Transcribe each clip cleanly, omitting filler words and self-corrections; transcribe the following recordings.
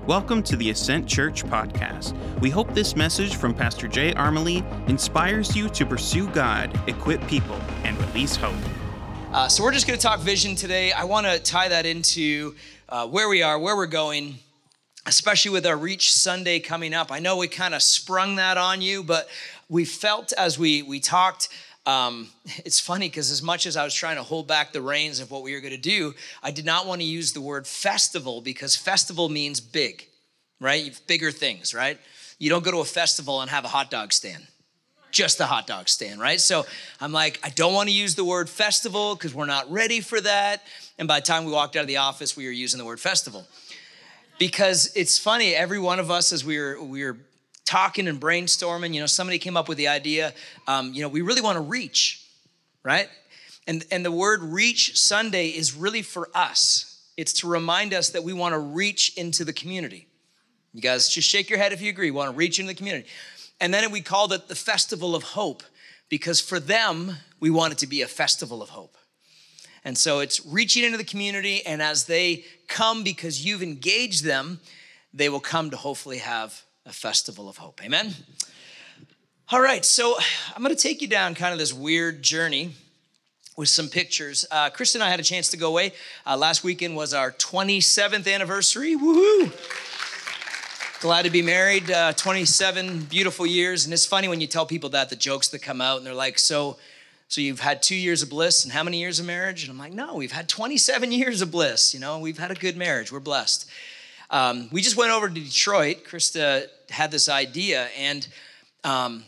Welcome to the Ascent Church podcast. We hope this message from Pastor Jay Armley inspires you to pursue God, equip people, and release hope. So we're just going to talk vision today. I want to tie that into where we are, where we're going, especially with our Reach Sunday coming up. I know we kind of sprung that on you, but we felt as we talked, it's funny because as much as I was trying to hold back the reins of what we were going to do, I did not want to use the word festival because festival means big, right? Bigger things, right? You don't go to a festival and have a hot dog stand, just a hot dog stand, right? So I'm like, I don't want to use the word festival because we're not ready for that. And by the time we walked out of the office, we were using the word festival. Because it's funny, every one of us as we were talking and brainstorming, somebody came up with the idea, we really want to reach, right? And the word Reach Sunday is really for us. It's to remind us that we want to reach into the community. You guys just shake your head if you agree. We want to reach into the community. And then we called it the Festival of Hope because for them, we want it to be a festival of hope. And so it's reaching into the community, and as they come because you've engaged them, they will come to hopefully have a festival of hope. Amen? All right, so I'm going to take you down kind of this weird journey with some pictures. Chris and I had a chance to go away. Last weekend was our 27th anniversary. Woohoo! Glad to be married, 27 beautiful years. And it's funny when you tell people that, the jokes that come out, and they're like, so you've had 2 years of bliss and how many years of marriage? And I'm like, no, we've had 27 years of bliss. We've had a good marriage. We're blessed. We just went over to Detroit. Krista had this idea, and I'm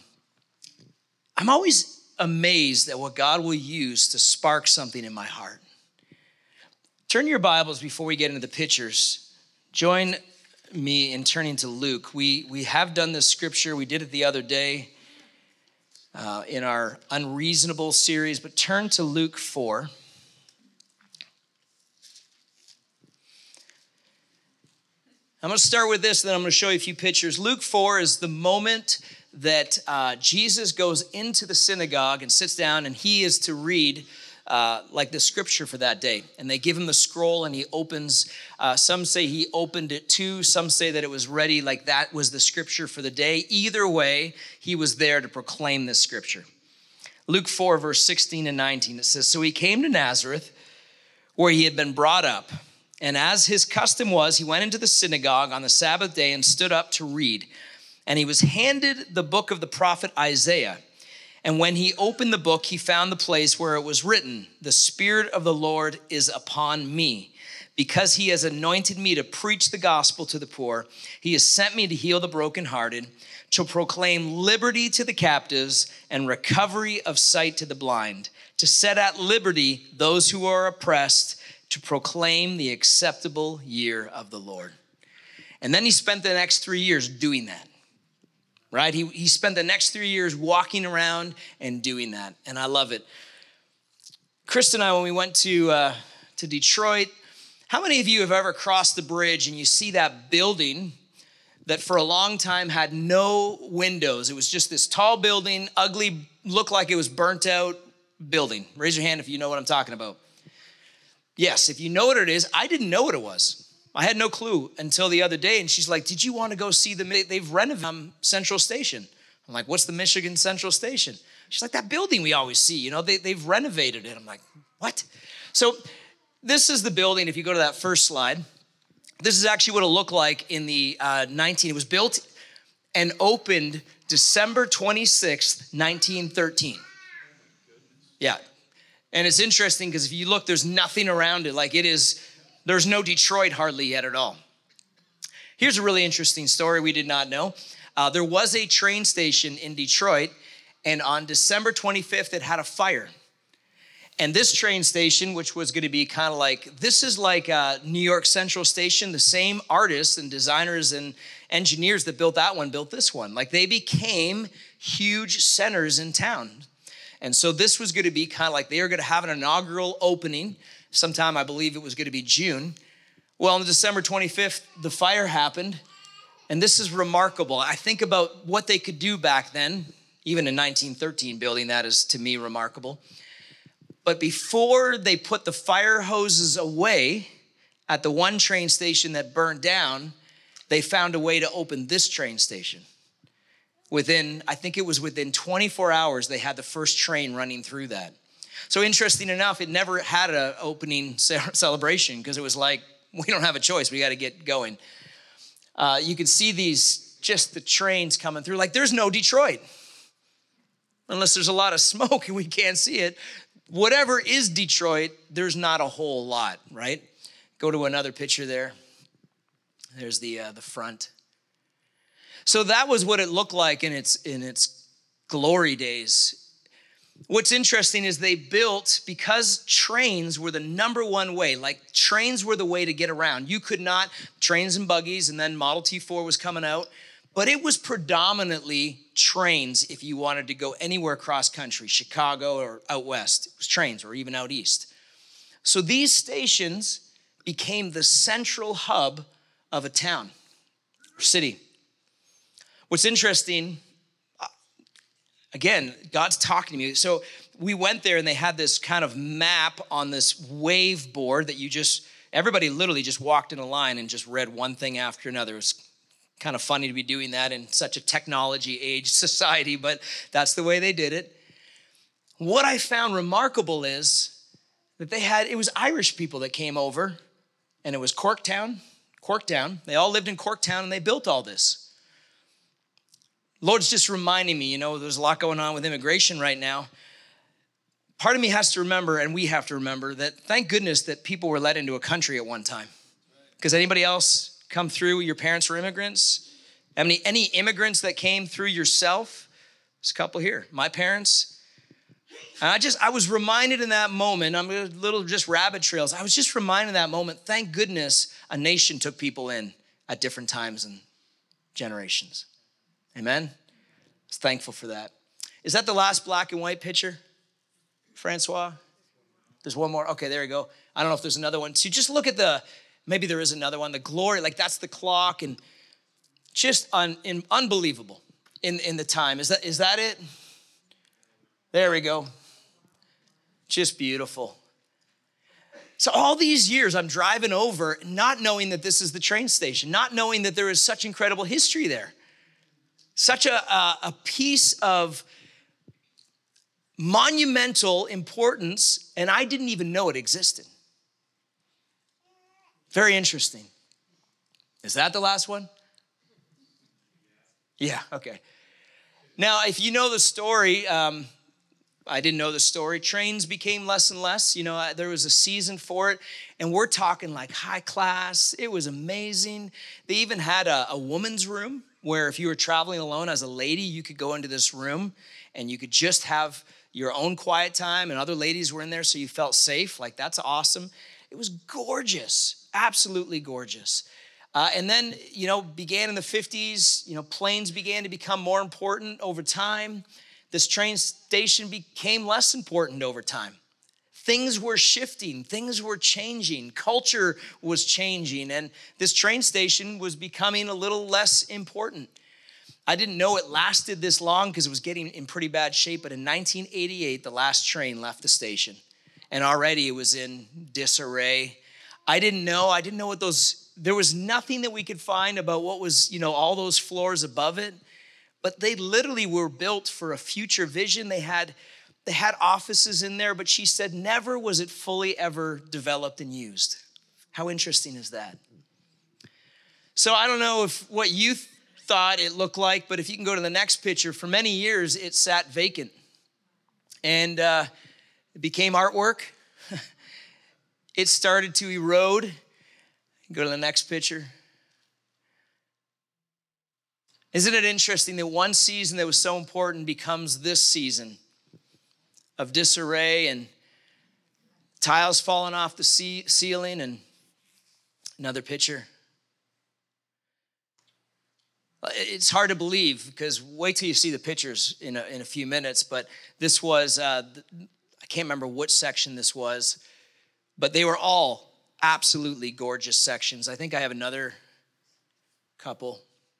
always amazed at what God will use to spark something in my heart. Turn your Bibles before we get into the pictures. Join me in turning to Luke. We have done this scripture. We did it the other day in our Unreasonable series, but turn to Luke 4. I'm going to start with this, then I'm going to show you a few pictures. Luke 4 is the moment that Jesus goes into the synagogue and sits down, and he is to read like the scripture for that day. And they give him the scroll, and he opens. Some say he opened it too. Some say that it was ready, like that was the scripture for the day. Either way, he was there to proclaim this scripture. Luke 4, verse 16 and 19, it says, "So he came to Nazareth, where he had been brought up. And as his custom was, he went into the synagogue on the Sabbath day and stood up to read. And he was handed the book of the prophet Isaiah. And when he opened the book, he found the place where it was written, 'The Spirit of the Lord is upon me, because he has anointed me to preach the gospel to the poor. He has sent me to heal the brokenhearted, to proclaim liberty to the captives and recovery of sight to the blind, to set at liberty those who are oppressed, to proclaim the acceptable year of the Lord.'" And then he spent the next 3 years doing that, right? He spent the next 3 years walking around and doing that, and I love it. Chris and I, when we went to Detroit, how many of you have ever crossed the bridge and you see that building that for a long time had no windows? It was just this tall building, ugly, looked like it was burnt out building. Raise your hand if you know what I'm talking about. Yes, if you know what it is. I didn't know what it was. I had no clue until the other day. And she's like, "Did you want to go see they've renovated Central Station?" I'm like, "What's the Michigan Central Station?" She's like, "That building we always see, they've renovated it." I'm like, "What?" So this is the building. If you go to that first slide, this is actually what it looked like in the it was built and opened December 26th, 1913. Yeah. And it's interesting because if you look, there's nothing around it. There's no Detroit hardly yet at all. Here's a really interesting story we did not know. There was a train station in Detroit, and on December 25th, it had a fire. And this train station, which was going to be kind of like, this is like New York Central Station, the same artists and designers and engineers that built that one built this one. They became huge centers in town. And so this was going to be kind of like they were going to have an inaugural opening sometime, I believe it was going to be June. Well, on December 25th, the fire happened. And this is remarkable. I think about what they could do back then, even in 1913 building, that is to me remarkable. But before they put the fire hoses away at the one train station that burned down, they found a way to open this train station. I think it was within 24 hours, they had the first train running through that. So interesting enough, it never had an opening celebration because it was like, we don't have a choice. We got to get going. You can see just the trains coming through. Like there's no Detroit. Unless there's a lot of smoke and we can't see it. Whatever is Detroit, there's not a whole lot, right? Go to another picture there. There's the front. So that was what it looked like in its glory days. What's interesting is they built, because trains were the number one way, like trains were the way to get around. You could not, trains and buggies, and then Model T4 was coming out, but it was predominantly trains if you wanted to go anywhere cross country, Chicago or out west. It was trains, or even out east. So these stations became the central hub of a town or city. What's interesting, again, God's talking to me. So we went there and they had this kind of map on this wave board that everybody literally just walked in a line and just read one thing after another. It was kind of funny to be doing that in such a technology age society, but that's the way they did it. What I found remarkable is that it was Irish people that came over, and it was Corktown. They all lived in Corktown and they built all this. Lord's just reminding me, there's a lot going on with immigration right now. Part of me has to remember, and we have to remember, that thank goodness that people were let into a country at one time. Because anybody else come through, your parents were immigrants? Any immigrants that came through yourself? There's a couple here. My parents. I was reminded in that moment, I'm a little just rabbit trails. I was just reminded in that moment, thank goodness a nation took people in at different times and generations. Amen? I was thankful for that. Is that the last black and white picture, Francois? There's one more. Okay, there you go. I don't know if there's another one. So just look at maybe there is another one. The glory, like that's the clock, and just unbelievable in the time. Is that it? There we go. Just beautiful. So all these years I'm driving over not knowing that this is the train station, not knowing that there is such incredible history there. Such a piece of monumental importance, and I didn't even know it existed. Very interesting. Is that the last one? Yeah, okay. Now, if you know the story, I didn't know the story. Trains became less and less. There was a season for it, and we're talking like high class. It was amazing. They even had a woman's room where if you were traveling alone as a lady, you could go into this room and you could just have your own quiet time, and other ladies were in there so you felt safe. Like, that's awesome. It was gorgeous, absolutely gorgeous. And then, began in the 50s, planes began to become more important over time. This train station became less important over time. Things were shifting, things were changing, culture was changing, and this train station was becoming a little less important. I didn't know it lasted this long because it was getting in pretty bad shape, but in 1988, the last train left the station, and already it was in disarray. I didn't know what there was nothing that we could find about what was, all those floors above it, but they literally were built for a future vision. They had offices in there, but she said never was it fully ever developed and used. How interesting is that? So I don't know what you thought it looked like, but if you can go to the next picture, for many years it sat vacant. And it became artwork. It started to erode. Go to the next picture. Isn't it interesting that one season that was so important becomes this season of disarray and tiles falling off the ceiling? And another picture. It's hard to believe because wait till you see the pictures in a few minutes, but this was, I can't remember which section this was, but they were all absolutely gorgeous sections. I think I have another couple.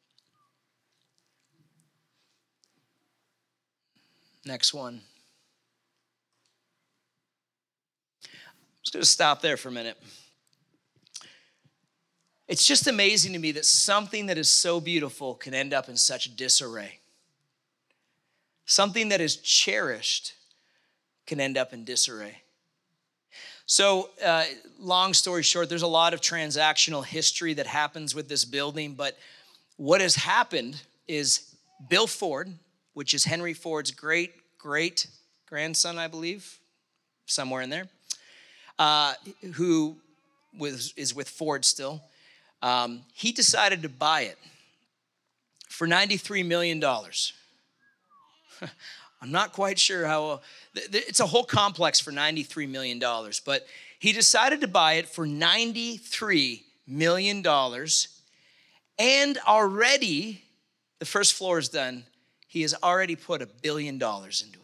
Next one. I'm just going to stop there for a minute. It's just amazing to me that something that is so beautiful can end up in such disarray. Something that is cherished can end up in disarray. So, long story short, there's a lot of transactional history that happens with this building, but what has happened is Bill Ford, which is Henry Ford's great-grandson, I believe, somewhere in there, who is with Ford still, he decided to buy it for $93 million. I'm not quite sure how, it's a whole complex for $93 million, but he decided to buy it for $93 million, and already, the first floor is done, he has already put $1 billion into it.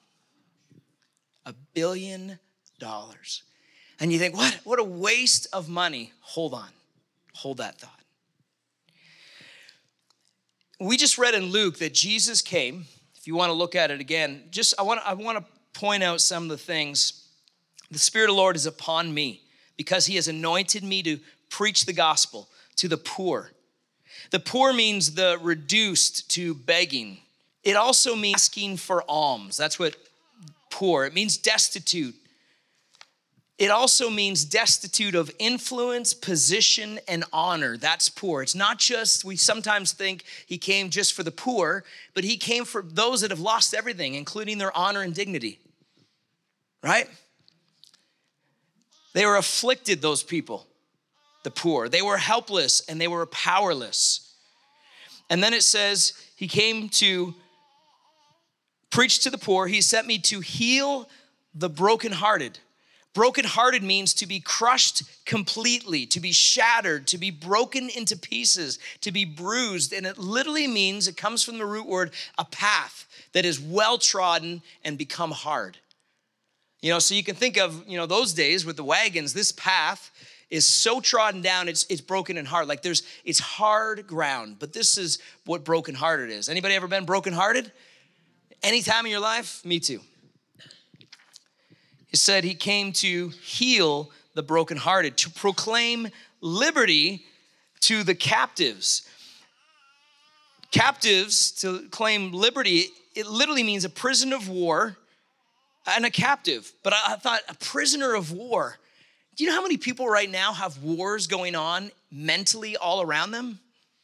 $1 billion. And you think, what a waste of money. Hold on, hold that thought. We just read in Luke that Jesus came. If you want to look at it again, I want to point out some of the things. The Spirit of the Lord is upon me because he has anointed me to preach the gospel to the poor. The poor means the reduced to begging. It also means asking for alms. That's what poor. It means destitute. It also means destitute of influence, position, and honor. That's poor. It's not just, we sometimes think he came just for the poor, but he came for those that have lost everything, including their honor and dignity. Right? They were afflicted, those people, the poor. They were helpless and they were powerless. And then it says, he came to preach to the poor. He sent me to heal the brokenhearted. Brokenhearted means to be crushed completely, to be shattered, to be broken into pieces, to be bruised. And it literally means, it comes from the root word, a path that is well-trodden and become hard. So you can think of, those days with the wagons, this path is so trodden down, it's broken and hard. Like it's hard ground, but this is what brokenhearted is. Anybody ever been brokenhearted? Any time in your life? Me too. He said he came to heal the brokenhearted, to proclaim liberty to the captives. Captives, to claim liberty, it literally means a prisoner of war and a captive. But I thought, a prisoner of war. Do you know how many people right now have wars going on mentally all around them?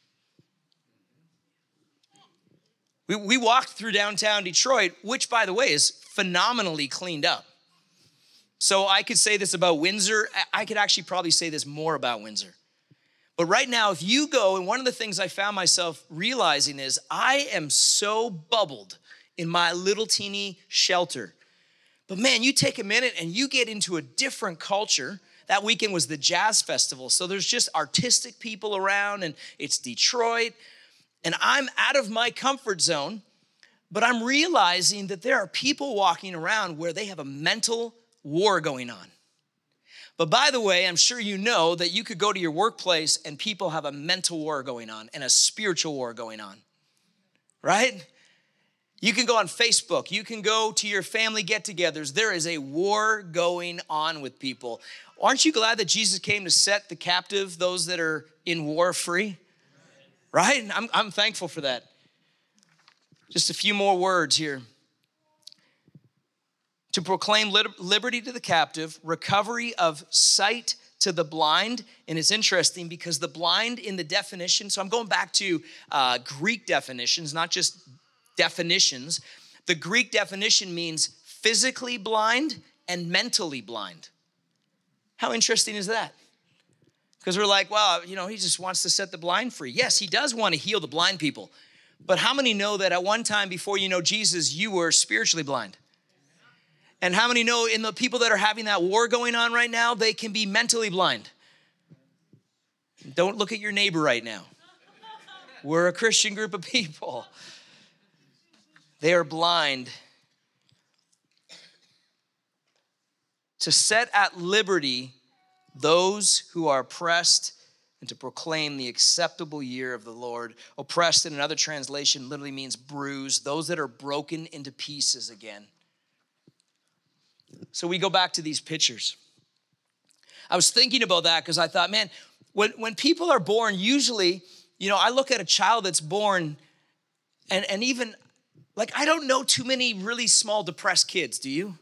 We walked through downtown Detroit, which, by the way, is phenomenally cleaned up. So I could say this about Windsor. I could actually probably say this more about Windsor. But right now, if you go, and one of the things I found myself realizing is I am so bubbled in my little teeny shelter. But man, you take a minute and you get into a different culture. That weekend was the jazz festival. So there's just artistic people around, and it's Detroit. And I'm out of my comfort zone, but I'm realizing that there are people walking around where they have a mental war going on. But by the way, I'm sure you know that you could go to your workplace and people have a mental war going on and a spiritual war going on, right? You can go on Facebook. You can go to your family get-togethers. There is a war going on with people. Aren't you glad that Jesus came to set the captive, those that are in war, free? Right? I'm thankful for that. Just a few more words here. To proclaim liberty to the captive, recovery of sight to the blind. And it's interesting because the blind in the definition, so I'm going back to Greek definitions, not just definitions. The Greek definition means physically blind and mentally blind. How interesting is that? Because we're like, well, he just wants to set the blind free. Yes, he does want to heal the blind people. But how many know that at one time before you know Jesus, you were spiritually blind? And how many know in the people that are having that war going on right now, they can be mentally blind? Don't look at your neighbor right now. We're a Christian group of people. They are blind. To set at liberty those who are oppressed and to proclaim the acceptable year of the Lord. Oppressed in another translation literally means bruised, those that are broken into pieces again. So we go back to these pictures. I was thinking about that because I thought, man, When people are born, usually, I look at a child that's born, and even, like, I don't know too many really small depressed kids, do you?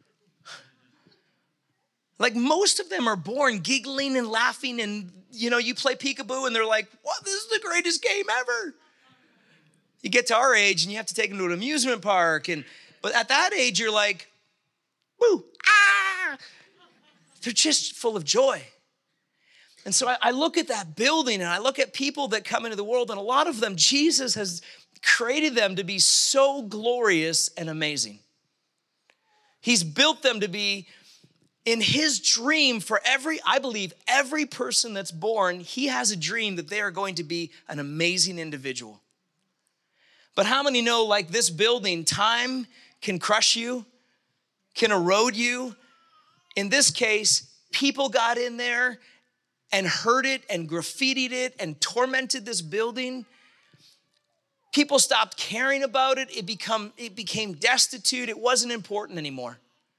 Like, most of them are born giggling and laughing, and, you play peekaboo, and they're like, "Wow, this is the greatest game ever." You get to our age, and you have to take them to an amusement park, but at that age, you're like, "Woo, ah!" They're just full of joy. And so I look at that building, and I look at people that come into the world, and a lot of them, Jesus has created them to be so glorious and amazing. He's built them to be in his dream for I believe every person that's born, he has a dream that they are going to be an amazing individual. But how many know, like this building, time can crush you, can erode you? In this case, people got in there and hurt it and graffitied it and tormented this building. People stopped caring about it. It became destitute. It wasn't important anymore.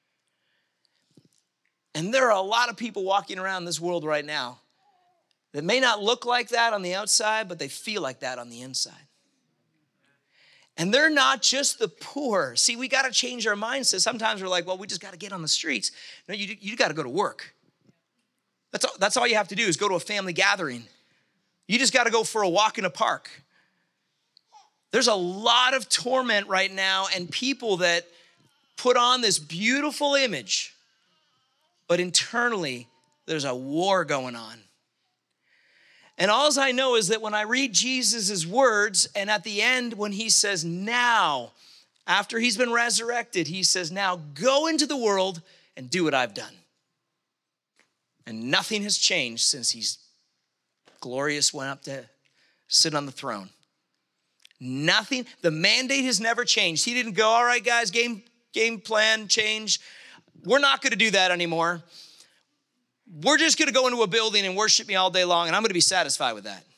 And there are a lot of people walking around this world right now that may not look like that on the outside, but they feel like that on the inside. And they're not just the poor. See, we got to change our mindset. Sometimes we're like, well, we just got to get on the streets. No, you got to go to work. That's all you have to do is go to a family gathering. You just got to go for a walk in a park. There's a lot of torment right now and people that put on this beautiful image, but internally there's a war going on. And all I know is that when I read Jesus' words, and at the end when he says now, after he's been resurrected, he says, now go into the world and do what I've done. And nothing has changed since he's glorious went up to sit on the throne. Nothing, the mandate has never changed. He didn't go, all right, guys, game plan change. We're not gonna do that anymore. We're just gonna go into a building and worship me all day long, and I'm gonna be satisfied with that.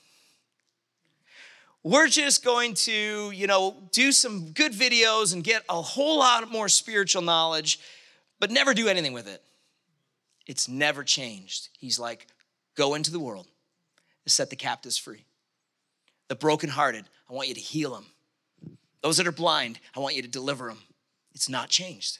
We're just going to, do some good videos and get a whole lot more spiritual knowledge, but never do anything with it. It's never changed. He's like, go into the world and set the captives free. The brokenhearted, I want you to heal them. Those that are blind, I want you to deliver them. It's not changed.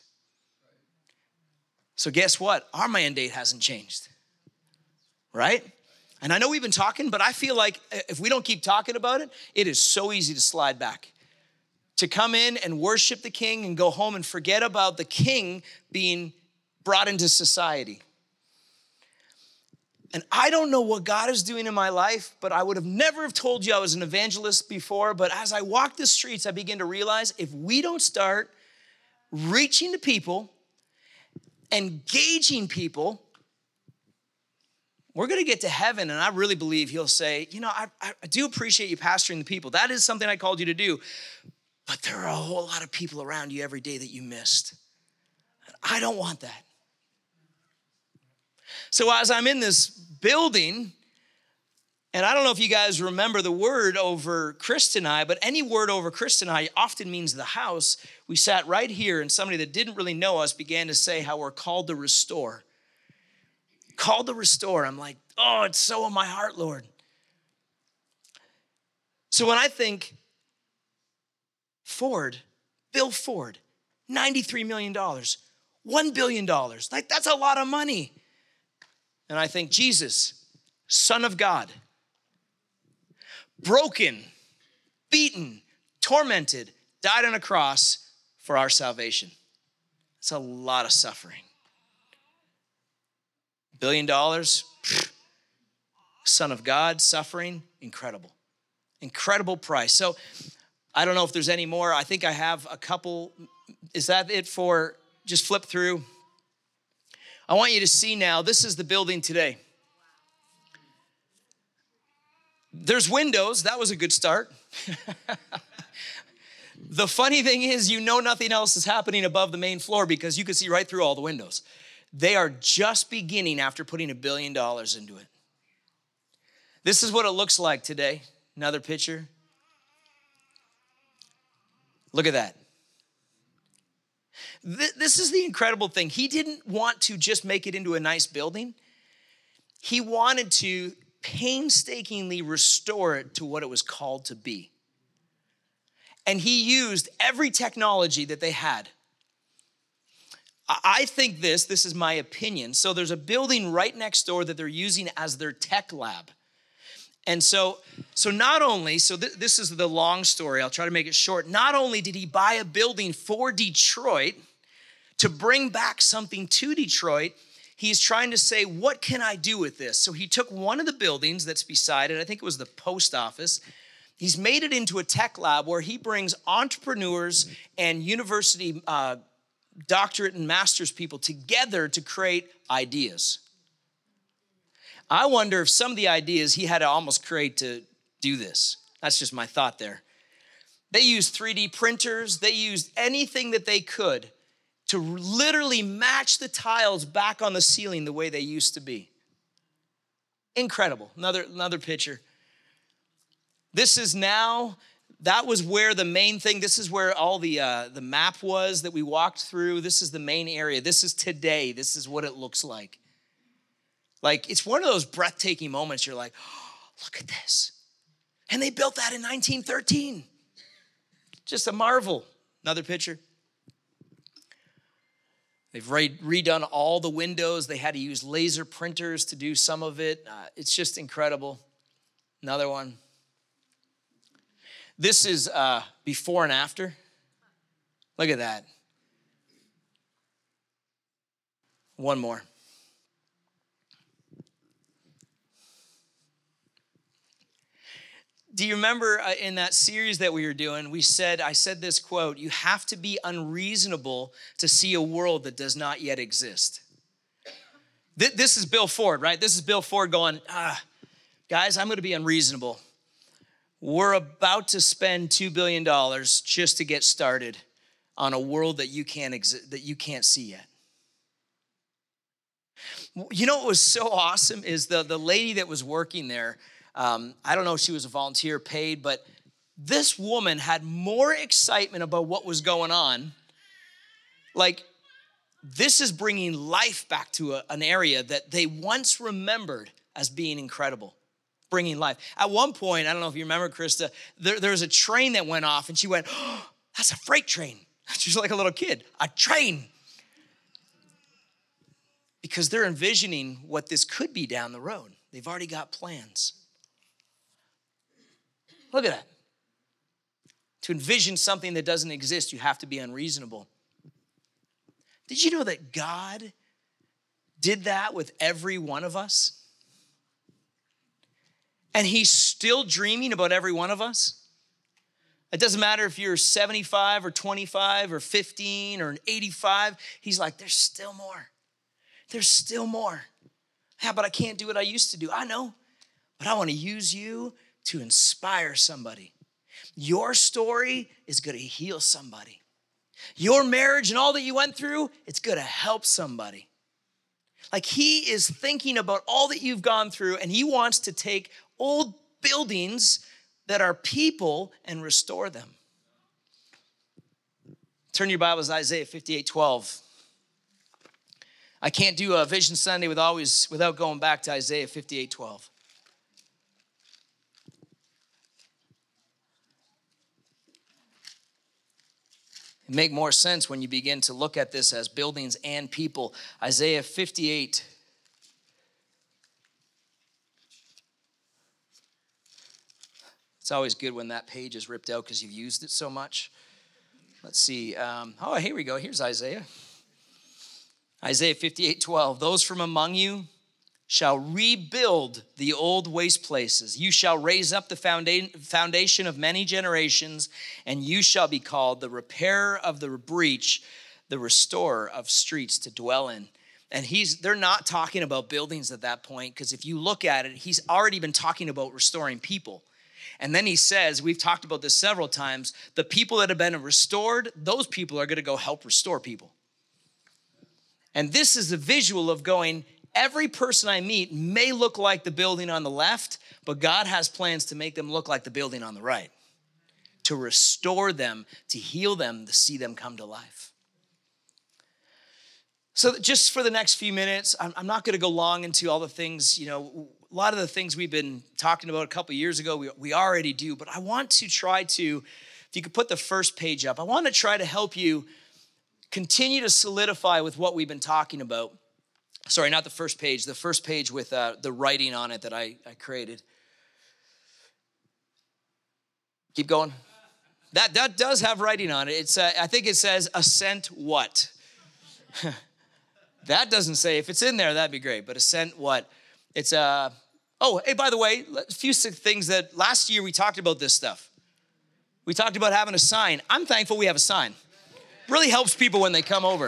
So guess what? Our mandate hasn't changed, right? And I know we've been talking, but I feel like if we don't keep talking about it, it is so easy to slide back. To come in and worship the king and go home and forget about the king being brought into society. And I don't know what God is doing in my life, but I would have never have told you I was an evangelist before. But as I walk the streets, I begin to realize if we don't start reaching to people, engaging people, we're going to get to heaven. And I really believe he'll say, I do appreciate you pastoring the people. That is something I called you to do. But there are a whole lot of people around you every day that you missed. I don't want that. So as I'm in this building, and I don't know if you guys remember the word over Chris and I, but any word over Chris and I often means the house. We sat right here, and somebody that didn't really know us began to say how we're called to restore. Called to restore. I'm like, oh, it's so in my heart, Lord. So when I think Bill Ford, $93 million, $1 billion, like that's a lot of money. And I think Jesus, Son of God, broken, beaten, tormented, died on a cross for our salvation. It's a lot of suffering. $1 billion, Son of God, suffering, incredible. Incredible price. So I don't know if there's any more. I think I have a couple. Is that it for just flip through? I want you to see now, this is the building today. There's windows. That was a good start. The funny thing is, nothing else is happening above the main floor because you can see right through all the windows. They are just beginning after putting $1 billion into it. This is what it looks like today. Another picture. Look at that. This is the incredible thing. He didn't want to just make it into a nice building. He wanted to painstakingly restore it to what it was called to be. And he used every technology that they had. I think this is my opinion. So there's a building right next door that they're using as their tech lab. And so not only, this is the long story, I'll try to make it short. Not only did he buy a building for Detroit to bring back something to Detroit, he's trying to say, what can I do with this? So he took one of the buildings that's beside it, I think it was the post office. He's made it into a tech lab where he brings entrepreneurs and university doctorate and master's people together to create ideas. I wonder if some of the ideas he had to almost create to do this. That's just my thought there. They used 3D printers. They used anything that they could to literally match the tiles back on the ceiling the way they used to be. Incredible. Another picture. This is now, that was where the main thing, this is where all the map was that we walked through. This is the main area. This is today. This is what it looks like. Like, it's one of those breathtaking moments. You're like, oh, look at this. And they built that in 1913. Just a marvel. Another picture. They've redone all the windows. They had to use laser printers to do some of it. It's just incredible. Another one. This is before and after. Look at that. One more. Do you remember in that series that we were doing, I said this quote, you have to be unreasonable to see a world that does not yet exist. This is Bill Ford, right? This is Bill Ford going, guys, I'm going to be unreasonable. We're about to spend $2 billion just to get started on a world that you can't see yet. You know what was so awesome is the lady that was working there, I don't know if she was a volunteer paid, but this woman had more excitement about what was going on. Like, this is bringing life back to an area that they once remembered as being incredible, bringing life. At one point, I don't know if you remember, Krista, there was a train that went off, and she went, oh, that's a freight train. She's like a little kid, a train. Because they're envisioning what this could be down the road. They've already got plans. Look at that. To envision something that doesn't exist, you have to be unreasonable. Did you know that God did that with every one of us? And he's still dreaming about every one of us? It doesn't matter if you're 75 or 25 or 15 or 85. He's like, there's still more. There's still more. Yeah, but I can't do what I used to do. I know, but I want to use you to inspire somebody. Your story is going to heal somebody. Your marriage and all that you went through, it's going to help somebody. Like, he is thinking about all that you've gone through, and he wants to take old buildings that are people and restore them. Turn your Bibles to Isaiah 58:12. I can't do a Vision Sunday without going back to Isaiah 58:12. It makes more sense when you begin to look at this as buildings and people. Isaiah 58. It's always good when that page is ripped out because you've used it so much. Let's see. Here we go. Here's Isaiah. Isaiah 58:12. Those from among you shall rebuild the old waste places. You shall raise up the foundation of many generations, and you shall be called the repairer of the breach, the restorer of streets to dwell in. And they're not talking about buildings at that point, because if you look at it, he's already been talking about restoring people. And then he says, we've talked about this several times, the people that have been restored, those people are going to go help restore people. And this is a visual of going, every person I meet may look like the building on the left, but God has plans to make them look like the building on the right, to restore them, to heal them, to see them come to life. So just for the next few minutes, I'm not going to go long into all the things, lot of the things we've been talking about a couple years ago, we already do, but I want to try to, if you could put the first page up, I want to try to help you continue to solidify with what we've been talking about. Sorry, not the first page with the writing on it that I created. Keep going. That does have writing on it. It's I think it says assent what? That doesn't say. If it's in there, that'd be great. But assent what? It's oh, hey, by the way, a few things that last year we talked about this stuff. We talked about having a sign. I'm thankful we have a sign. Really helps people when they come over.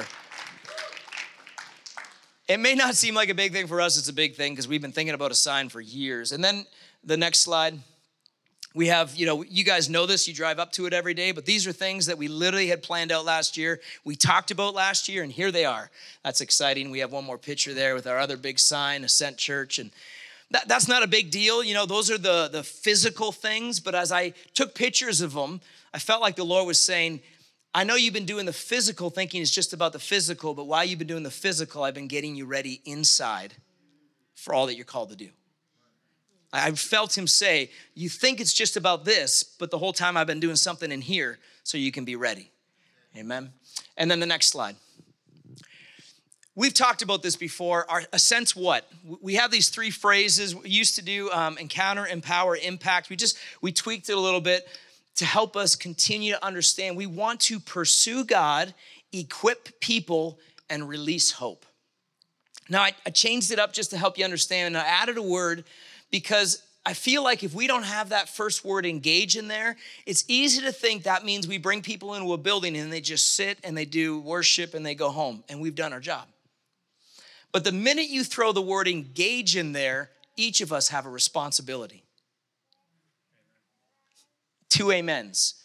It may not seem like a big thing for us. It's a big thing because we've been thinking about a sign for years. And then the next slide. We have, you guys know this, you drive up to it every day, but these are things that we literally had planned out last year. We talked about last year, and here they are. That's exciting. We have one more picture there with our other big sign, Ascent Church, and that's not a big deal. Those are the physical things, but as I took pictures of them, I felt like the Lord was saying, I know you've been doing the physical, thinking it's just about the physical, but while you've been doing the physical, I've been getting you ready inside for all that you're called to do. I felt him say, you think it's just about this, but the whole time I've been doing something in here so you can be ready. Amen. And then the next slide. We've talked about this before. Our sense what? We have these three phrases. We used to do encounter, empower, impact. We tweaked it a little bit to help us continue to understand. We want to pursue God, equip people, and release hope. Now, I changed it up just to help you understand, and I added a word because I feel like if we don't have that first word engage in there, it's easy to think that means we bring people into a building and they just sit and they do worship and they go home and we've done our job. But the minute you throw the word engage in there, each of us have a responsibility. 2 amens.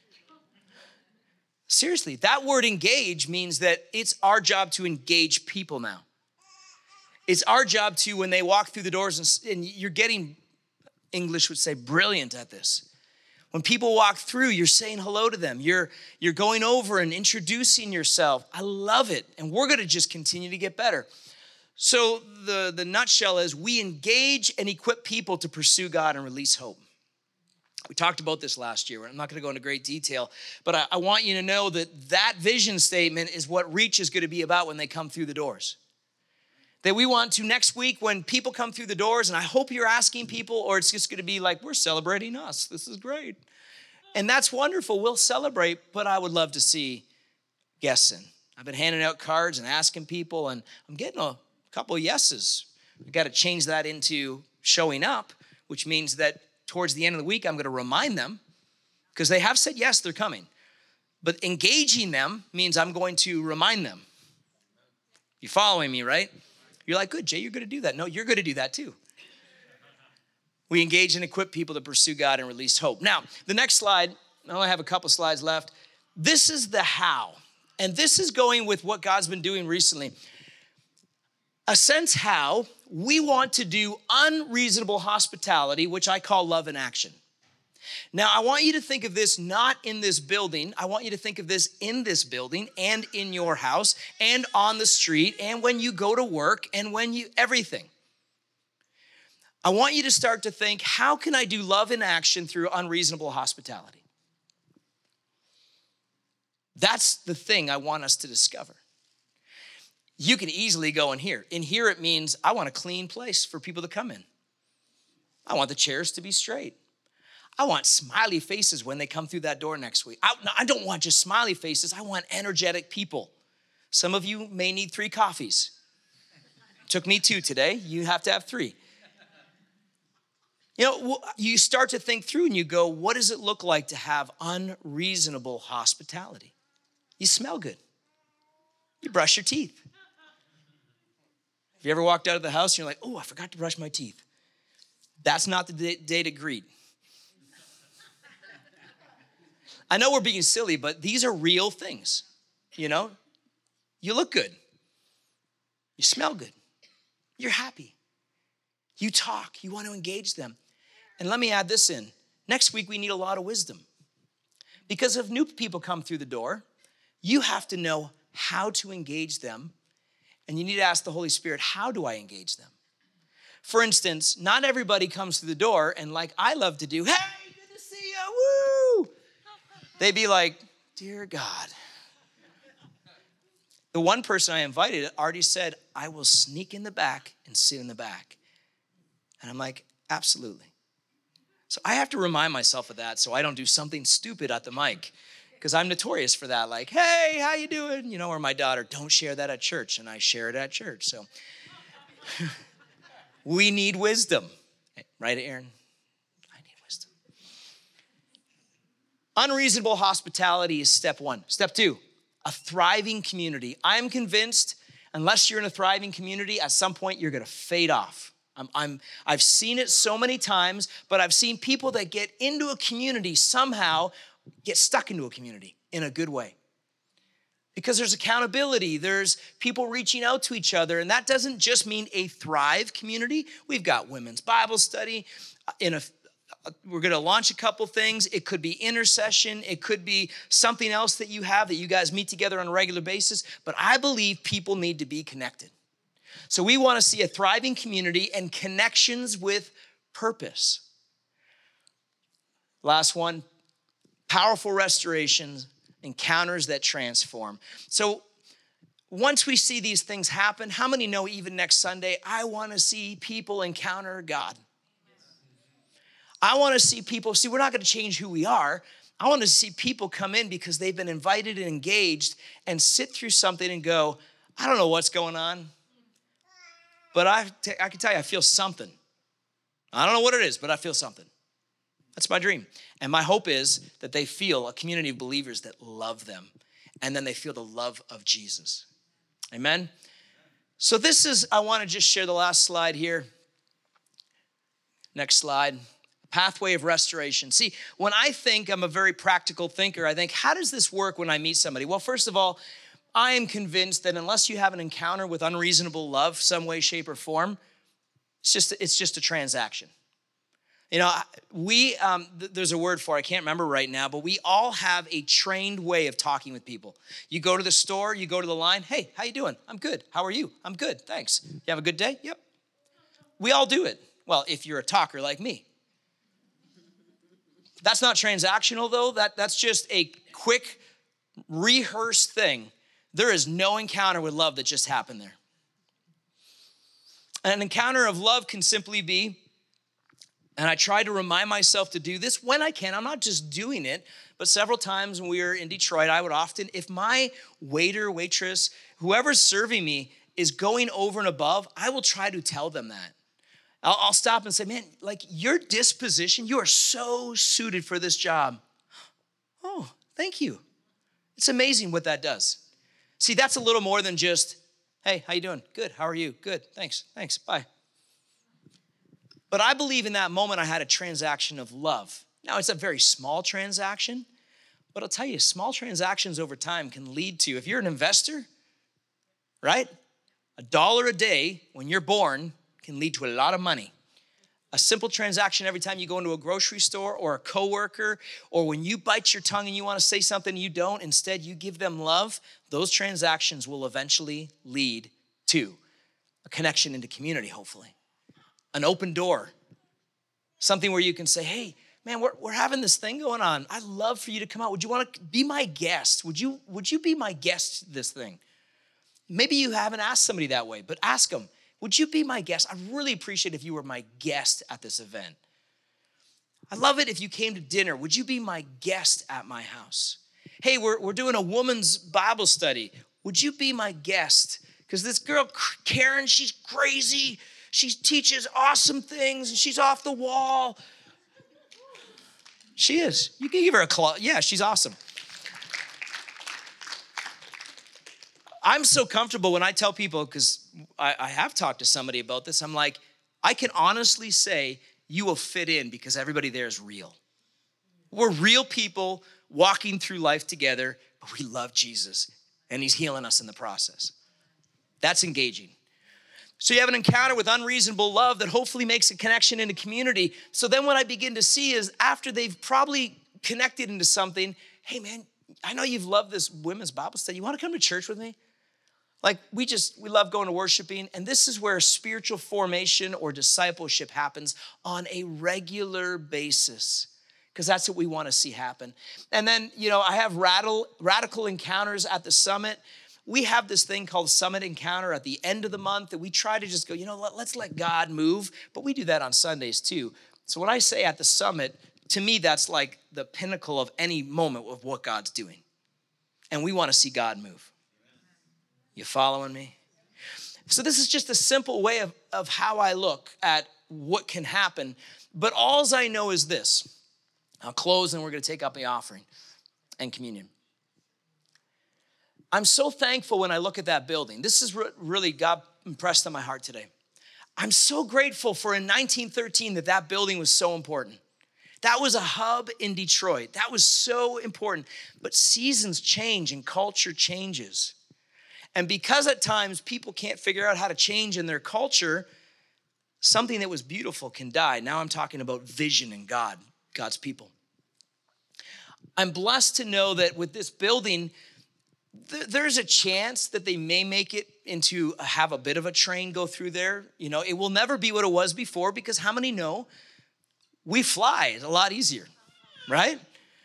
Seriously, that word engage means that it's our job to engage people now. It's our job to, when they walk through the doors, and you're getting, English would say, brilliant at this. When people walk through, you're saying hello to them. You're going over and introducing yourself. I love it. And we're going to just continue to get better. So the nutshell is we engage and equip people to pursue God and release hope. We talked about this last year. I'm not going to go into great detail, but I want you to know that vision statement is what Reach is going to be about when they come through the doors. That we want to next week when people come through the doors, and I hope you're asking people, or it's just going to be like, we're celebrating us. This is great. And that's wonderful. We'll celebrate, but I would love to see guests in. I've been handing out cards and asking people, and I'm getting a couple of yeses. We've got to change that into showing up, which means that towards the end of the week, I'm going to remind them, because they have said yes, they're coming. But engaging them means I'm going to remind them. You following me, right? You're like, good, Jay, you're going to do that. No, you're going to do that too. We engage and equip people to pursue God and release hope. Now, the next slide, I only have a couple slides left. This is the how. And this is going with what God's been doing recently. A sense how we want to do unreasonable hospitality, which I call love in action. Now, I want you to think of this not in this building. I want you to think of this in this building and in your house and on the street and when you go to work and everything. I want you to start to think, how can I do love in action through unreasonable hospitality? That's the thing I want us to discover. You can easily go in here. In here, it means I want a clean place for people to come in. I want the chairs to be straight. I want smiley faces when they come through that door next week. I don't want just smiley faces. I want energetic people. Some of you may need 3 coffees. Took me 2 today. You have to have 3. You start to think through and you go, what does it look like to have unreasonable hospitality? You smell good. You brush your teeth. Have you ever walked out of the house and you're like, oh, I forgot to brush my teeth? That's not the day to greet. I know we're being silly, but these are real things, You look good. You smell good. You're happy. You talk. You want to engage them. And let me add this in. Next week, we need a lot of wisdom. Because if new people come through the door, you have to know how to engage them. And you need to ask the Holy Spirit, how do I engage them? For instance, not everybody comes to the door and like I love to do, hey, good to see you, woo. They'd be like, dear God. The one person I invited already said, I will sneak in the back and sit in the back. And I'm like, absolutely. So I have to remind myself of that so I don't do something stupid at the mic, because I'm notorious for that. Like, hey, how you doing? You know, or my daughter, don't share that at church. And I share it at church. So we need wisdom. Right, Aaron? I need wisdom. Unreasonable hospitality is step one. Step two, a thriving community. I'm convinced unless you're in a thriving community, at some point you're gonna fade off. I've seen it so many times, but I've seen people that get into a community somehow get stuck into a community in a good way. Because there's accountability, there's people reaching out to each other, and that doesn't just mean a Thrive community. We've got women's Bible study. We're gonna launch a couple things. It could be intercession. It could be something else that you have that you guys meet together on a regular basis. But I believe people need to be connected. So we wanna see a thriving community and connections with purpose. Last one, powerful restorations, encounters that transform. So once we see these things happen, how many know even next Sunday, I wanna see people encounter God? I wanna see people, we're not gonna change who we are. I wanna see people come in because they've been invited and engaged and sit through something and go, I don't know what's going on, but I can tell you, I feel something. I don't know what it is, but I feel something. That's my dream. And my hope is that they feel a community of believers that love them, and then they feel the love of Jesus. Amen? So I want to just share the last slide here. Next slide. Pathway of restoration. See, when I think, I'm a very practical thinker, I think, how does this work when I meet somebody? Well, first of all, I am convinced that unless you have an encounter with unreasonable love, some way, shape, or form, it's just a transaction. You know, there's a word for it, I can't remember right now, but we all have a trained way of talking with people. You go to the store, you go to the line, hey, how you doing? I'm good. How are you? I'm good, thanks. You have a good day? Yep. We all do it. Well, if you're a talker like me. That's not transactional though, that's just a quick, rehearsed thing. There is no encounter with love that just happened there. An encounter of love can simply be, and I try to remind myself to do this when I can. I'm not just doing it, but several times when we were in Detroit, I would often, if my waiter, waitress, whoever's serving me is going over and above, I will try to tell them that. I'll stop and say, man, like your disposition, you are so suited for this job. Oh, thank you. It's amazing what that does. See, that's a little more than just, hey, how you doing? Good, how are you? Good, thanks, bye. But I believe in that moment I had a transaction of love. Now, it's a very small transaction, but I'll tell you, small transactions over time can lead to, if you're an investor, right? $1 a day when you're born can lead to a lot of money. A simple transaction every time you go into a grocery store or a coworker, or when you bite your tongue and you want to say something you don't, instead you give them love, those transactions will eventually lead to a connection into community, hopefully. An open door, something where you can say, hey, man, we're having this thing going on. I'd love for you to come out. Would you want to be my guest? Would you be my guest this thing? Maybe you haven't asked somebody that way, but ask them, would you be my guest? I'd really appreciate if you were my guest at this event. I'd love it if you came to dinner. Would you be my guest at my house? Hey, we're doing a woman's Bible study. Would you be my guest? Because this girl, Karen, she's crazy. She teaches awesome things, and she's off the wall. She is. You can give her a claw. Yeah, she's awesome. I'm so comfortable when I tell people, because I have talked to somebody about this, I'm like, I can honestly say you will fit in because everybody there is real. We're real people walking through life together, but we love Jesus, and he's healing us in the process. That's engaging. So you have an encounter with unreasonable love that hopefully makes a connection into community. So then what I begin to see is after they've probably connected into something, hey man, I know you've loved this women's Bible study. You want to come to church with me? Like we love going to worshiping, and this is where spiritual formation or discipleship happens on a regular basis, because that's what we want to see happen. And then, I have radical encounters at the summit. We have this thing called Summit Encounter at the end of the month that we try to just go, let's let God move, but we do that on Sundays too. So when I say at the summit, to me, that's like the pinnacle of any moment of what God's doing. And we want to see God move. You following me? So this is just a simple way of how I look at what can happen. But all I know is this. I'll close and we're going to take up the offering and communion. I'm so thankful when I look at that building. This is really God impressed on my heart today. I'm so grateful for in 1913 that building was so important. That was a hub in Detroit. That was so important. But seasons change and culture changes. And because at times people can't figure out how to change in their culture, something that was beautiful can die. Now I'm talking about vision and God's people. I'm blessed to know that with this building, there's a chance that they may make it into have a bit of a train go through there. It will never be what it was before, because how many know we fly? It's a lot easier, right?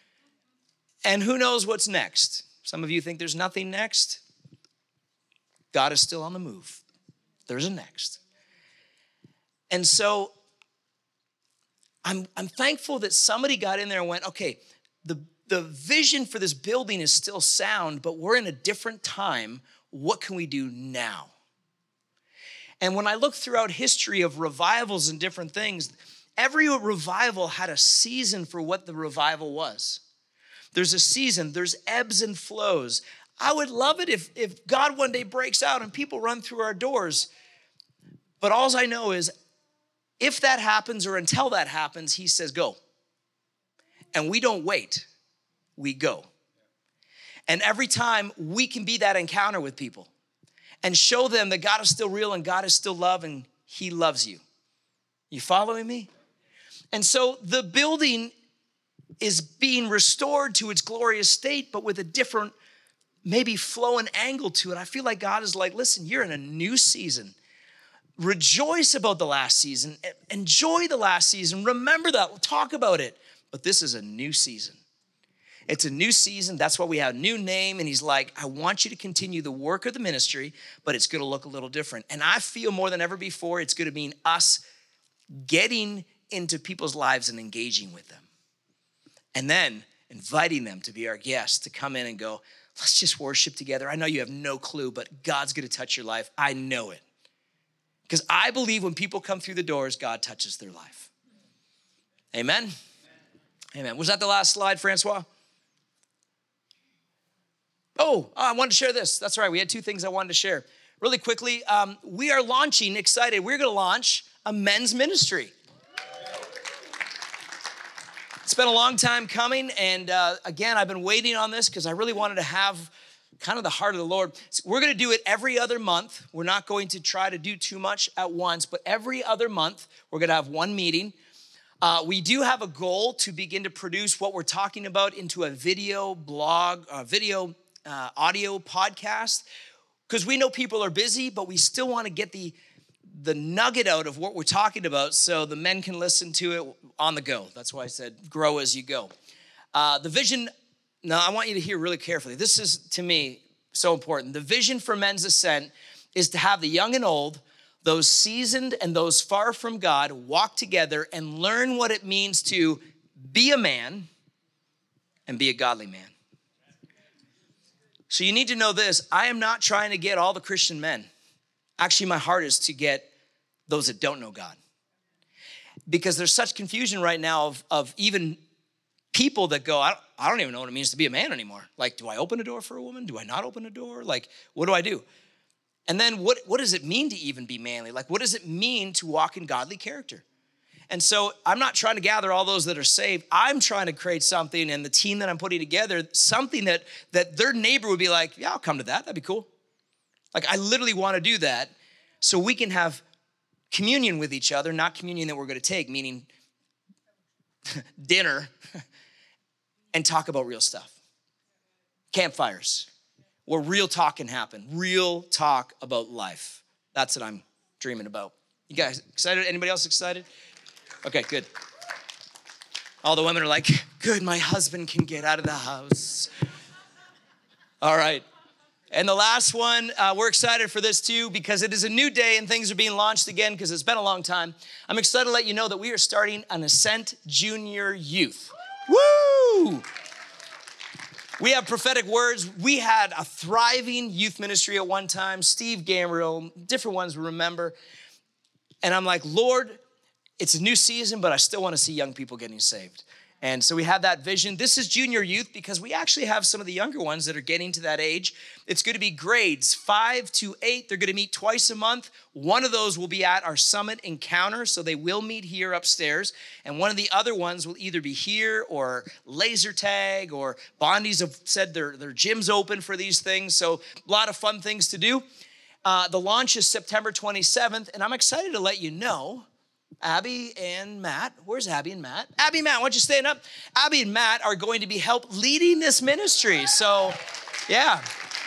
And who knows what's next? Some of you think there's nothing next. God is still on the move. There's a next. And so I'm thankful that somebody got in there and went, okay, the vision for this building is still sound, but we're in a different time. What can we do now? And when I look throughout history of revivals and different things, every revival had a season for what the revival was. There's a season, there's ebbs and flows. I would love it if God one day breaks out and people run through our doors. But all I know is if that happens or until that happens, he says, go. And we don't wait, we go. And every time we can be that encounter with people and show them that God is still real and God is still love and he loves you. You following me? And so the building is being restored to its glorious state, but with a different maybe flow and angle to it. I feel like God is like, listen, you're in a new season. Rejoice about the last season. Enjoy the last season. Remember that. We'll talk about it. But this is a new season. It's a new season. That's why we have a new name. And he's like, I want you to continue the work of the ministry, but it's going to look a little different. And I feel more than ever before, it's going to mean us getting into people's lives and engaging with them. And then inviting them to be our guests, to come in and go, let's just worship together. I know you have no clue, but God's going to touch your life. I know it. Because I believe when people come through the doors, God touches their life. Amen? Amen. Was that the last slide, Francois? Oh, I wanted to share this. That's right. We had two things I wanted to share. Really quickly, we are launching, excited, we're going to launch a men's ministry. It's been a long time coming, and again, I've been waiting on this because I really wanted to have kind of the heart of the Lord. So we're going to do it every other month. We're not going to try to do too much at once, but every other month, we're going to have one meeting. We do have a goal to begin to produce what we're talking about into a video blog, audio podcast, because we know people are busy, but we still want to get the nugget out of what we're talking about so the men can listen to it on the go. That's why I said grow as you go. The vision, now I want you to hear really carefully. This is, to me, so important. The vision for Men's Ascent is to have the young and old, those seasoned and those far from God, walk together and learn what it means to be a man and be a godly man. So you need to know this. I am not trying to get all the Christian men. Actually, my heart is to get those that don't know God. Because there's such confusion right now of even people that go, I don't even know what it means to be a man anymore. Like, do I open a door for a woman? Do I not open a door? Like, what do I do? And then what does it mean to even be manly? Like, what does it mean to walk in godly character? And so I'm not trying to gather all those that are saved. I'm trying to create something, and the team that I'm putting together, something that their neighbor would be like, yeah, I'll come to that. That'd be cool. Like, I literally want to do that so we can have communion with each other, not communion that we're going to take, meaning dinner, and talk about real stuff. Campfires. where real talk can happen. Real talk about life. That's what I'm dreaming about. You guys excited? Anybody else excited? Okay, good. All the women are like, good, my husband can get out of the house. All right. And the last one, we're excited for this too because it is a new day and things are being launched again because it's been a long time. I'm excited to let you know that we are starting an Ascent Junior Youth. Woo! We have prophetic words. We had a thriving youth ministry at one time. Steve Gambriel, different ones we remember. And I'm like, Lord, it's a new season, but I still want to see young people getting saved. And so we have that vision. This is junior youth because we actually have some of the younger ones that are getting to that age. It's going to be grades 5 to 8. They're going to meet twice a month. One of those will be at our summit encounter, so they will meet here upstairs. And one of the other ones will either be here or laser tag, or Bondi's have said their gym's open for these things. So a lot of fun things to do. The launch is September 27th, and I'm excited to let you know Abby and Matt, where's Abby and Matt? Abby and Matt, why don't you stand up? Abby and Matt are going to be leading this ministry. So, yeah.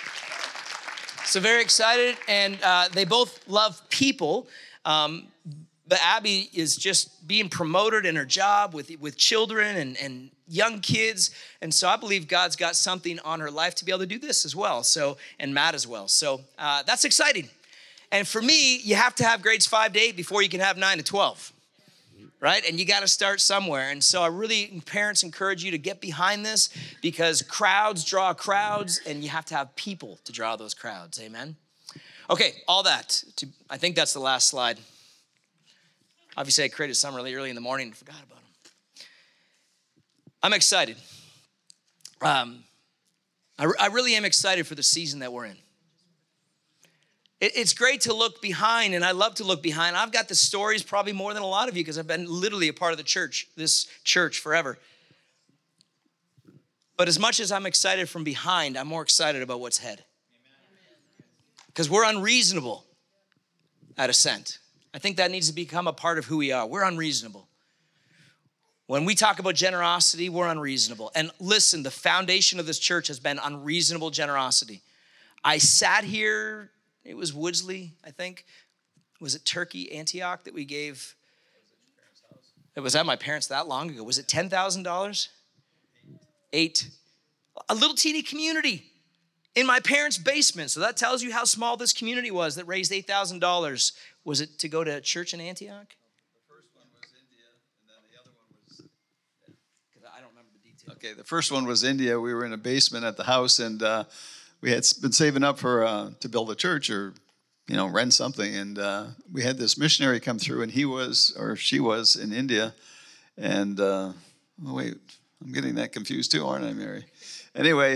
So very excited, and they both love people. But Abby is just being promoted in her job with children and young kids. And so I believe God's got something on her life to be able to do this as well. So, and Matt as well. So that's exciting. And for me, you have to have grades 5 to 8 before you can have 9 to 12, right? And you got to start somewhere. And so I really, parents, encourage you to get behind this because crowds draw crowds, and you have to have people to draw those crowds. Amen? Okay, all that. I think that's the last slide. Obviously, I created some really early in the morning and forgot about them. I'm excited. I really am excited for the season that we're in. It's great to look behind, and I love to look behind. I've got the stories probably more than a lot of you because I've been literally a part of this church forever. But as much as I'm excited from behind, I'm more excited about what's ahead. Because we're unreasonable at Ascent. I think that needs to become a part of who we are. We're unreasonable. When we talk about generosity, we're unreasonable. And listen, the foundation of this church has been unreasonable generosity. I sat here. It was Woodsley, I think. Was it Turkey, Antioch that we gave? It was at my parents' that long ago. Was it $10,000? 8. A little teeny community in my parents' basement. So that tells you how small this community was that raised $8,000. Was it to go to church in Antioch? The first one was India, and then the other one was... Because I don't remember the details. Okay, the first one was India. We were in a basement at the house, and we had been saving up for to build a church or, rent something. And we had this missionary come through, and she was in India. And, wait, I'm getting that confused too, aren't I, Mary? Anyway,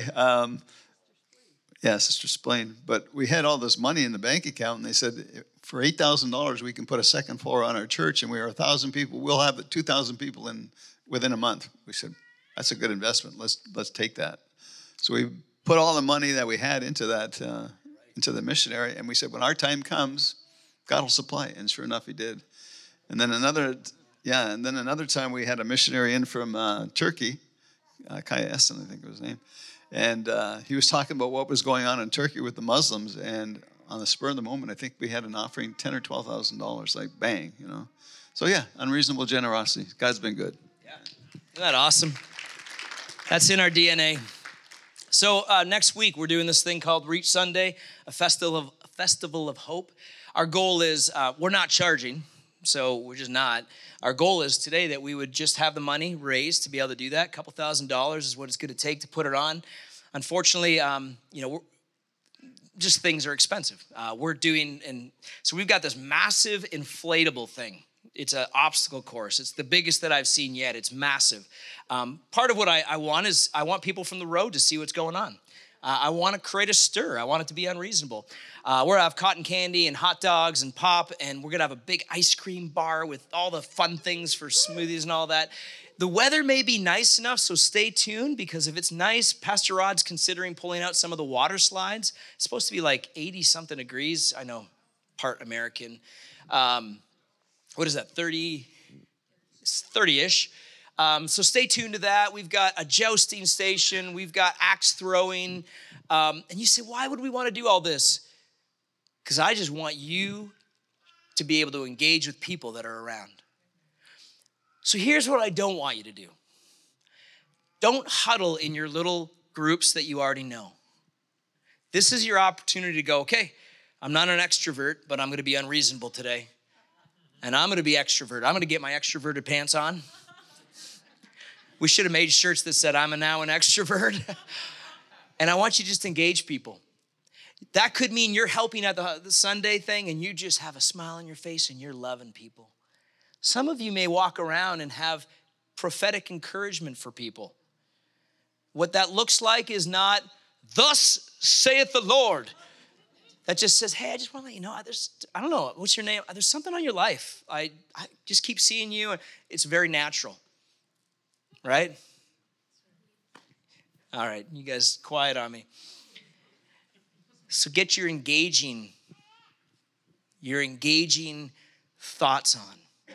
Sister Splain. But we had all this money in the bank account, and they said, for $8,000, we can put a second floor on our church, and we are 1,000 people. We'll have 2,000 people within a month. We said, that's a good investment. Let's take that. So we put all the money that we had into that, into the missionary, and we said, when our time comes, God will supply. And sure enough, He did. And then another time we had a missionary in from Turkey, Kaya Essen, I think was his name, and he was talking about what was going on in Turkey with the Muslims, and on the spur of the moment, I think we had an offering $10,000 or $12,000, like bang, So yeah, unreasonable generosity. God's been good. Yeah, isn't that awesome? That's in our DNA. So next week, we're doing this thing called Reach Sunday, a festival of hope. Our goal is, we're not charging, so we're just not. Our goal is today that we would just have the money raised to be able to do that. A couple $1,000s is what it's going to take to put it on. Unfortunately, just things are expensive. So we've got this massive inflatable thing. It's an obstacle course. It's the biggest that I've seen yet. It's massive. Part of what I want is I want people from the road to see what's going on. I want to create a stir. I want it to be unreasonable. We're going to have cotton candy and hot dogs and pop, and we're going to have a big ice cream bar with all the fun things for smoothies and all that. The weather may be nice enough, so stay tuned, because if it's nice, Pastor Rod's considering pulling out some of the water slides. It's supposed to be like 80-something degrees. I know, part American. What is that, 30-ish? So stay tuned to that. We've got a jousting station. We've got axe throwing. And you say, why would we want to do all this? Because I just want you to be able to engage with people that are around. So here's what I don't want you to do. Don't huddle in your little groups that you already know. This is your opportunity to go, okay, I'm not an extrovert, but I'm going to be unreasonable today. And I'm going to be extrovert. I'm going to get my extroverted pants on. We should have made shirts that said, I'm now an extrovert. And I want you to just engage people. That could mean you're helping at the Sunday thing and you just have a smile on your face and you're loving people. Some of you may walk around and have prophetic encouragement for people. What that looks like is not, thus saith the Lord. That just says, hey, I just want to let you know, I don't know, what's your name? There's something on your life. I just keep seeing you. It's very natural, right? All right, you guys quiet on me. So get your engaging thoughts on.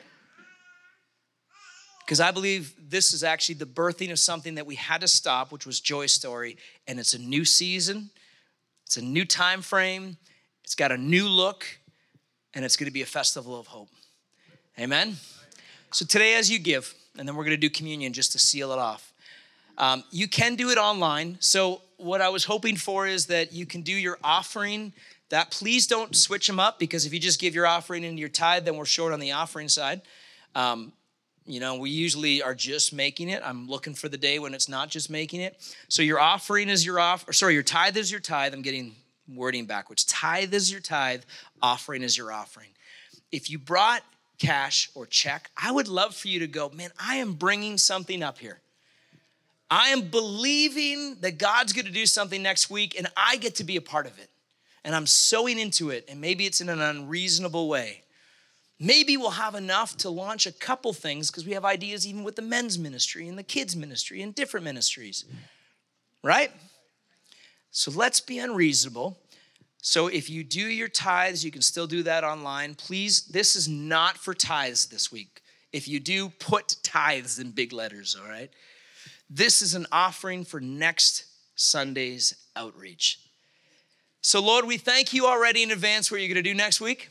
Because I believe this is actually the birthing of something that we had to stop, which was Joy's story. And it's a new season. It's a new time frame. It's got a new look. And it's going to be a festival of hope. Amen? So today as you give, and then we're going to do communion just to seal it off. You can do it online. So what I was hoping for is that you can do your offering. That please don't switch them up, because if you just give your offering and your tithe, then we're short on the offering side. We usually are just making it. I'm looking for the day when it's not just making it. So your offering is your your tithe is your tithe. I'm getting wording backwards. Tithe is your tithe. Offering is your offering. If you brought cash or check, I would love for you to go, man, I am bringing something up here. I am believing that God's going to do something next week, and I get to be a part of it. And I'm sowing into it, and maybe it's in an unreasonable way. Maybe we'll have enough to launch a couple things, because we have ideas even with the men's ministry and the kids' ministry and different ministries, right? So let's be unreasonable. So if you do your tithes, you can still do that online. Please, this is not for tithes this week. If you do, put tithes in big letters, all right? This is an offering for next Sunday's outreach. So Lord, we thank you already in advance what you're going to do next week.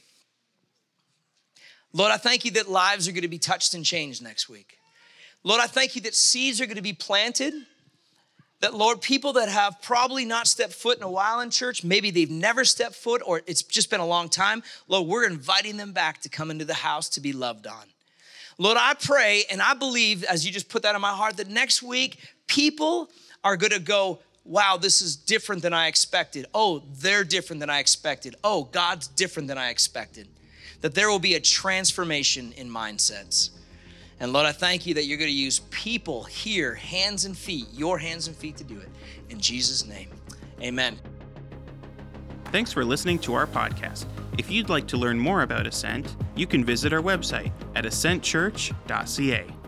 Lord, I thank you that lives are going to be touched and changed next week. Lord, I thank you that seeds are going to be planted. That, Lord, people that have probably not stepped foot in a while in church, maybe they've never stepped foot or it's just been a long time. Lord, we're inviting them back to come into the house to be loved on. Lord, I pray and I believe, as you just put that in my heart, that next week people are going to go, wow, this is different than I expected. Oh, they're different than I expected. Oh, God's different than I expected. That there will be a transformation in mindsets. And Lord, I thank you that you're going to use people here, hands and feet, your hands and feet to do it. In Jesus' name, amen. Thanks for listening to our podcast. If you'd like to learn more about Ascent, you can visit our website at ascentchurch.ca.